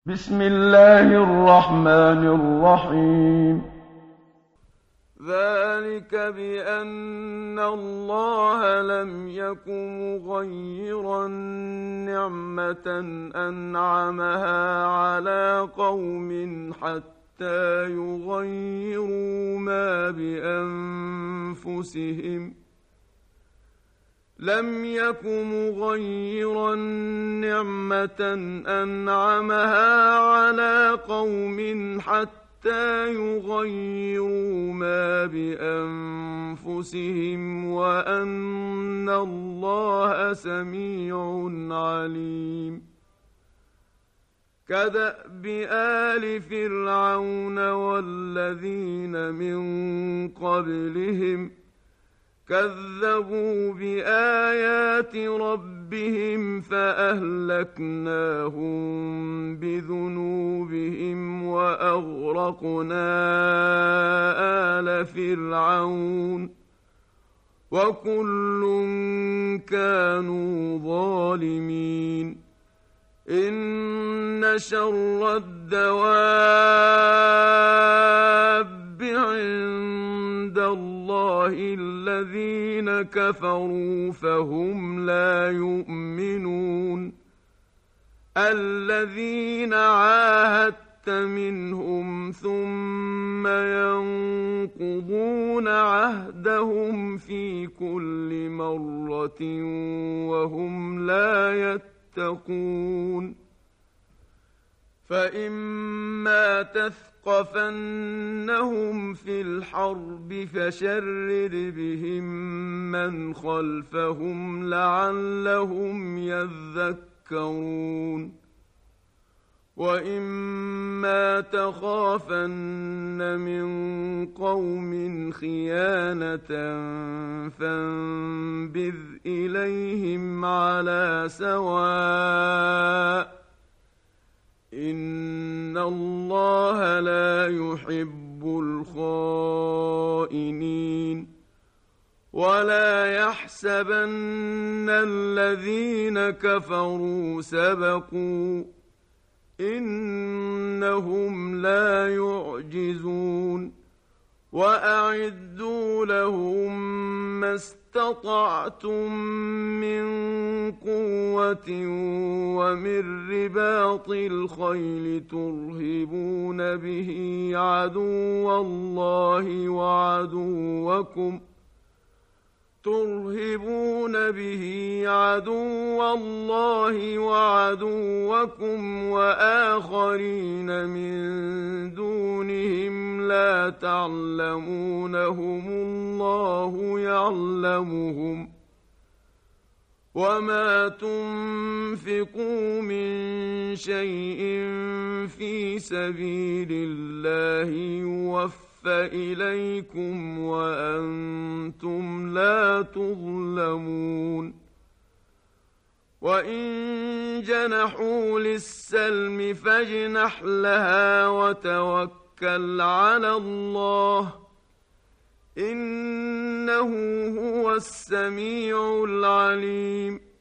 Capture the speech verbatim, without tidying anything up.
بسم الله الرحمن الرحيم. ذلك بأن الله لم يكن مغيرا نعمة أنعمها على قوم حتى يغيروا ما بأنفسهم لم يكن مغيرا نعمة أنعمها على قوم حتى يغيروا ما بأنفسهم وأن الله سميع عليم. كدأب آل فرعون والذين من قبلهم كذبوا بآيات ربهم فأهلكناهم بذنوبهم وأغرقنا آل فرعون وكل كانوا ظالمين. إن شر الدواب عند الله الذين كفروا فهم لا يؤمنون. الذين عاهدت منهم ثم ينقضون عهدهم في كل مرة وهم لا يتقون. فإما تثقفنهم في الحرب فشرد بهم من خلفهم لعلهم يذكرون. وإما تخافن من قوم خيانة فانبذ إليهم على سواء إن الله لا يحب الخائنين. ولا يحسبن الذين كفروا سبقوا إنهم لا يعجزون. وأعدوا لهم ما استطعتم من قوة ومن رباط الخيل ترهبون به عدو الله وعدوكم ترهبون به عدو الله وعدوكم وآخرين من دونهم لا تعلمونهم الله يعلمهم. وما تنفقوا من شيء في سبيل الله يوفى إليكم وأنتم لا تظلمون. وإن جنحوا للسلم فاجنح لها وتوكل على الله إنه هو السميع العليم.